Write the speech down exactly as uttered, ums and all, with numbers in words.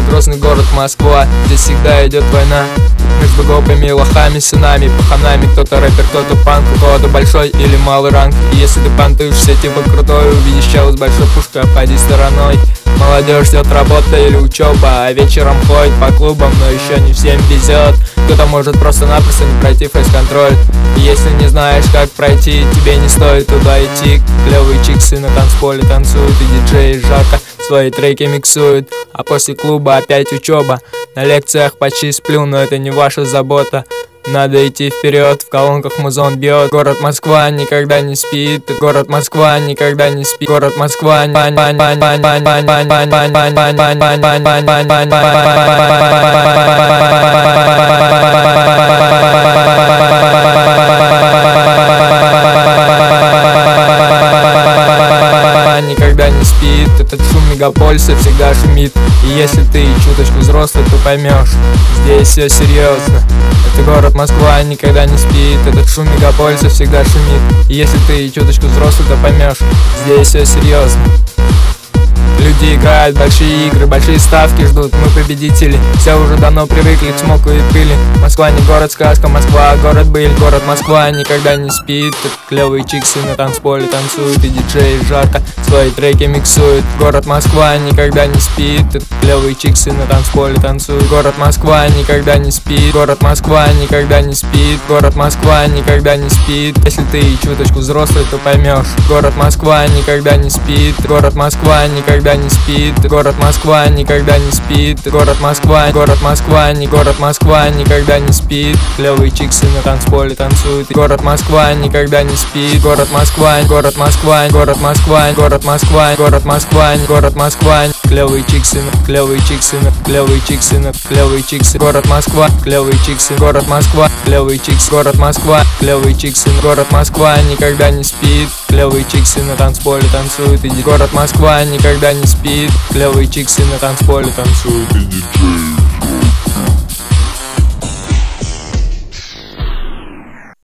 грозный город Москва, здесь всегда идет война между гопами, лохами, сынами, паханами. Кто-то рэпер, кто-то панк, у кого-то большой или малый ранг. И если ты понтуешься типа крутой, увидишь чела с большой пушкой, обходи стороной. Молодежь ждет работа или учеба, а вечером ходит по клубам, но еще не всем везет. Кто-то может просто-напросто не пройти фейс-контроль. И если не знаешь, как пройти, тебе не стоит туда идти. Клевые чиксы на танцполе танцуют, и диджеи жарко свои треки миксуют. А после клуба опять учеба. На лекциях почти сплю, но это не ваша забота. Надо идти вперед, в колонках музон бьет. Город Москва никогда не спит. Город Москва никогда не спит. Город Москва. Никогда не спит. Этот шум мегаполиса всегда шумит. И если ты чуточку взрослый, то поймешь, здесь все серьезно. Это город Москва никогда не спит. Этот шум мегаполиса всегда шумит. И если ты чуточку взрослый, то поймешь, здесь все серьезно. Люди играют большие игры, большие ставки ждут, мы победители. Все уже давно привыкли к смоку и пыли. Москва не город сказка, Москва город быль. Город Москва никогда не спит. Тут клевые чиксы на танцполе танцуют, и диджеи жарко свои треки миксуют. Город Москва никогда не спит. Тут клевые чиксы на танцполе танцуют. Город Москва никогда не спит. Город Москва никогда не спит. Город Москва никогда не спит. Если ты чуточку взрослый, то поймешь. Город Москва никогда не спит. Город Москва никогда не спит. Город Москва никогда не спит. Город Москва, город Москва, не город Москва никогда не спит. Клевые чиксы на танцполе танцуют. Город Москва никогда не спит. Город Москва, город Москва, город Москва, город Москва, город Москва, город Москва. Клевые чиксы, клевые чиксы, клевые чиксы, клевые чиксы. Город Москва, клевые чиксы. Город Москва, клевые чиксы. Город Москва, клевые чиксы. Город Москва никогда не спит. Клевые чиксы на танцполе танцуют. Иди. Город Москва никогда не спит. Клевые чиксы на танцполе танцуют. Иди.